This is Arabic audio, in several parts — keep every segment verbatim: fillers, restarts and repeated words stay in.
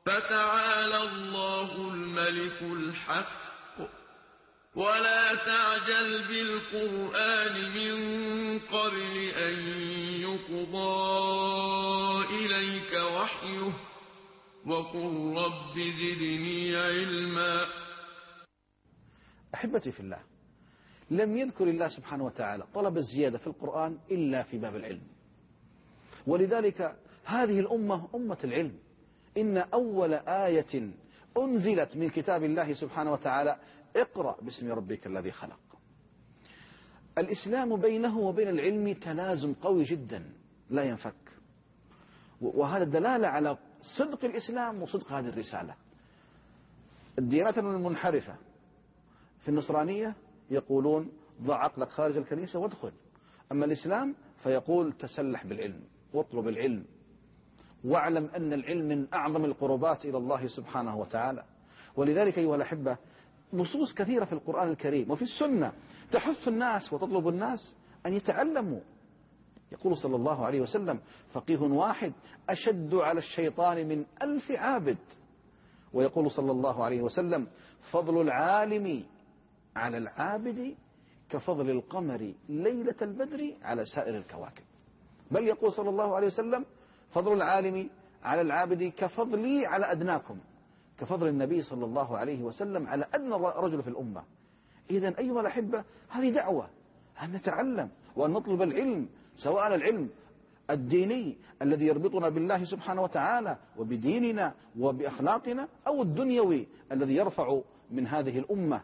فتعالى الله الملك الحق ولا تعجل بالقرآن من قبل أن يقضى إليك وحيه وقل رب زدني علما. أحبتي في الله، لم يذكر الله سبحانه وتعالى طلب الزيادة في القرآن إلا في باب العلم، ولذلك هذه الأمة أمة العلم. إن أول آية أنزلت من كتاب الله سبحانه وتعالى اقرأ باسم ربك الذي خلق. الإسلام بينه وبين العلم تلازم قوي جدا لا ينفك، وهذا دلالة على صدق الإسلام وصدق هذه الرسالة. الديانات المنحرفة في النصرانية يقولون ضع عقلك خارج الكنيسة وادخل، أما الإسلام فيقول تسلح بالعلم واطلب العلم واعلم أن العلم من أعظم القربات إلى الله سبحانه وتعالى. ولذلك أيها الأحبة نصوص كثيرة في القرآن الكريم وفي السنة تحث الناس وتطلب الناس أن يتعلموا. يقول صلى الله عليه وسلم فقيه واحد أشد على الشيطان من ألف عابد. ويقول صلى الله عليه وسلم فضل العالم على العابد كفضل القمر ليلة البدر على سائر الكواكب. بل يقول صلى الله عليه وسلم فضل العالم على العابد كفضلي على أدناكم، كفضل النبي صلى الله عليه وسلم على أدنى رجل في الأمة. إذن أيها الأحبة هذه دعوة أن نتعلم وأن نطلب العلم، سواء العلم الديني الذي يربطنا بالله سبحانه وتعالى وبديننا وبأخلاقنا، أو الدنيوي الذي يرفع من هذه الأمة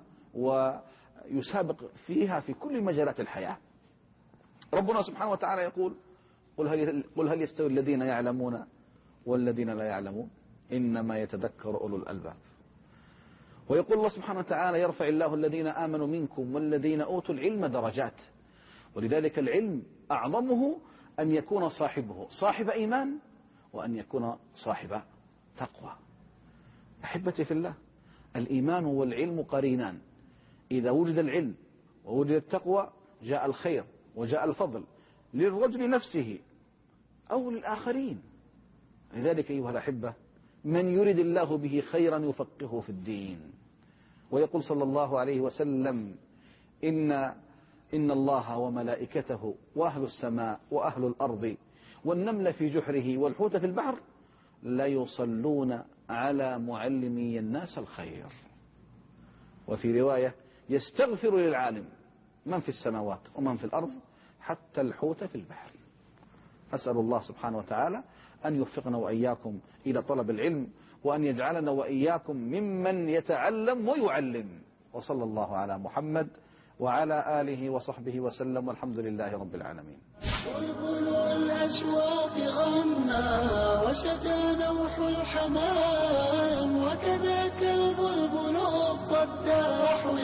ويسابق فيها في كل مجالات الحياة. ربنا سبحانه وتعالى يقول قل هل, قل هل يستوي الذين يعلمون والذين لا يعلمون إنما يتذكر أولو الألباب. ويقول الله سبحانه وتعالى يرفع الله الذين آمنوا منكم والذين أوتوا العلم درجات. ولذلك العلم أعظمه أن يكون صاحبه صاحب إيمان وأن يكون صاحب تقوى. أحبتي في الله، الإيمان والعلم قرينان، إذا وجد العلم ووجد التقوى جاء الخير وجاء الفضل للرجل نفسه أو للآخرين. لذلك أيها الأحبة من يرد الله به خيرا يفقهه في الدين. ويقول صلى الله عليه وسلم إن, إن الله وملائكته وأهل السماء وأهل الأرض والنمل في جحره والحوت في البحر لا يصلون على معلمي الناس الخير. وفي رواية يستغفر للعالم من في السماوات ومن في الأرض حتى الحوت في البحر. أسأل الله سبحانه وتعالى أن يوفقنا وإياكم إلى طلب العلم، وأن يجعلنا وإياكم ممن يتعلم ويعلم. وصلى الله على محمد وعلى آله وصحبه وسلم، والحمد لله رب العالمين. بلبل الأشواق غنى وشجى نوح الحمام وكذاك البلبل الصداح